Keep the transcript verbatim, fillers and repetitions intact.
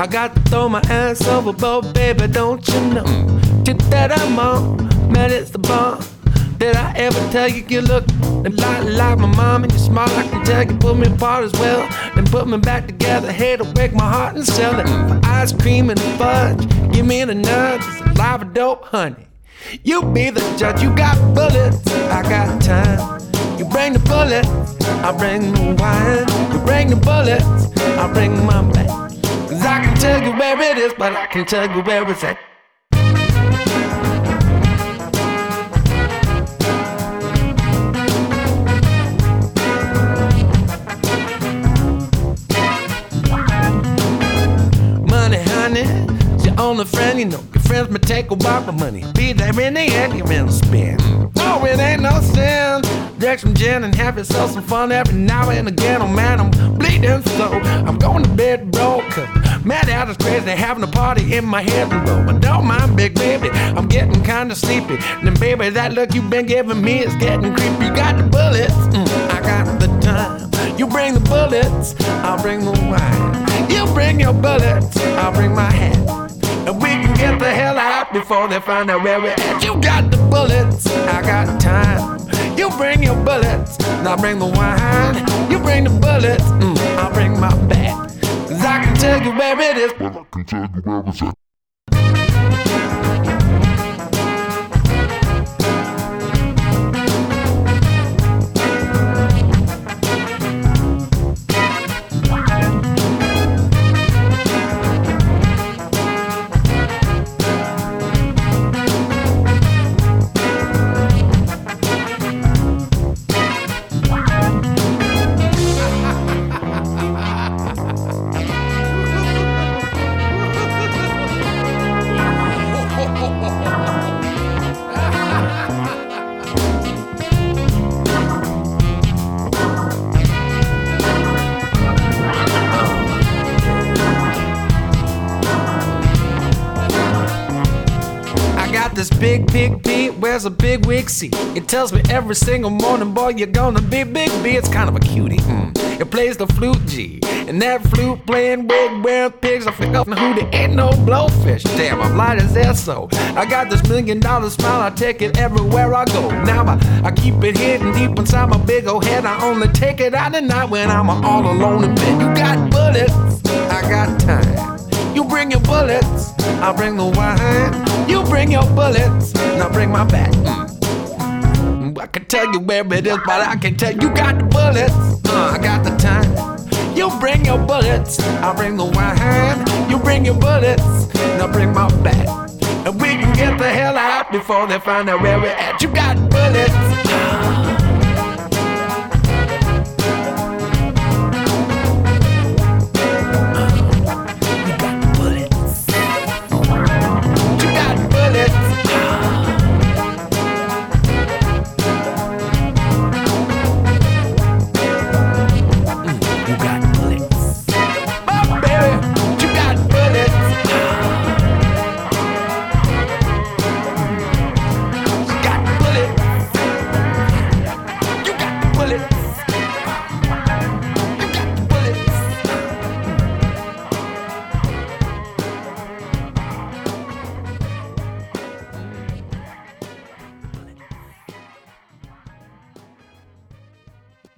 I got to throw my ass overboard, baby, don't you know? Just that I'm on, man, it's the bomb. Did I ever tell you you look a lot like my mom and you're smart? I can tell you put me apart as well, then put me back together. Hate to break my heart and sell it for ice cream and fudge. Give me the nudge, it's a live of dope, honey. You be the judge, you got bullets, I got time. You bring the bullets, I bring the wine. You bring the bullets, I bring my back. Cause I can tell you where it is, but I can tell you where it's at. Money, honey, your only friend, you know. Your friends may take a walk, but money be there in the end, you're in the spin. No, it ain't no sin. Drink some gin and have yourself some fun every now and again. Oh man, I'm bleeding slow. I'm going to bed broke. Mad out is crazy, having a party in my head and roll. But don't mind, big baby, I'm getting kinda sleepy. And then baby, that look you've been giving me is getting creepy. You got the bullets, mm, I got the time. You bring the bullets, I'll bring the wine. You bring your bullets, I'll bring my hat. And we can get the hell out before they find out where we're at. You got the bullets, I got time. You bring your bullets, and I'll bring the wine. You bring the bullets, mm, I'll bring my bat. Cause I can tell you where it is, but I can tell you where it's at. This big, big B wears a big wig seat. It tells me every single morning, boy, you're gonna be big B. It's kind of a cutie. Mm. It plays the flute G, and that flute playing wig wearing pigs. I figure out who there ain't no blowfish. Damn, I'm light as air, so I got this million dollar smile. I take it everywhere I go. Now I, I keep it hidden deep inside my big old head. I only take it out at night when I'm all alone in bed. You got bullets, I got time. You bring your bullets, I'll bring the wine. You bring your bullets, and I'll bring my bat. Mm. I can tell you where it is, but I can tell you got the bullets. Uh, I got the time. You bring your bullets, I'll bring the wine. You bring your bullets, and I'll bring my bat. And we can get the hell out before they find out where we're at. You got bullets.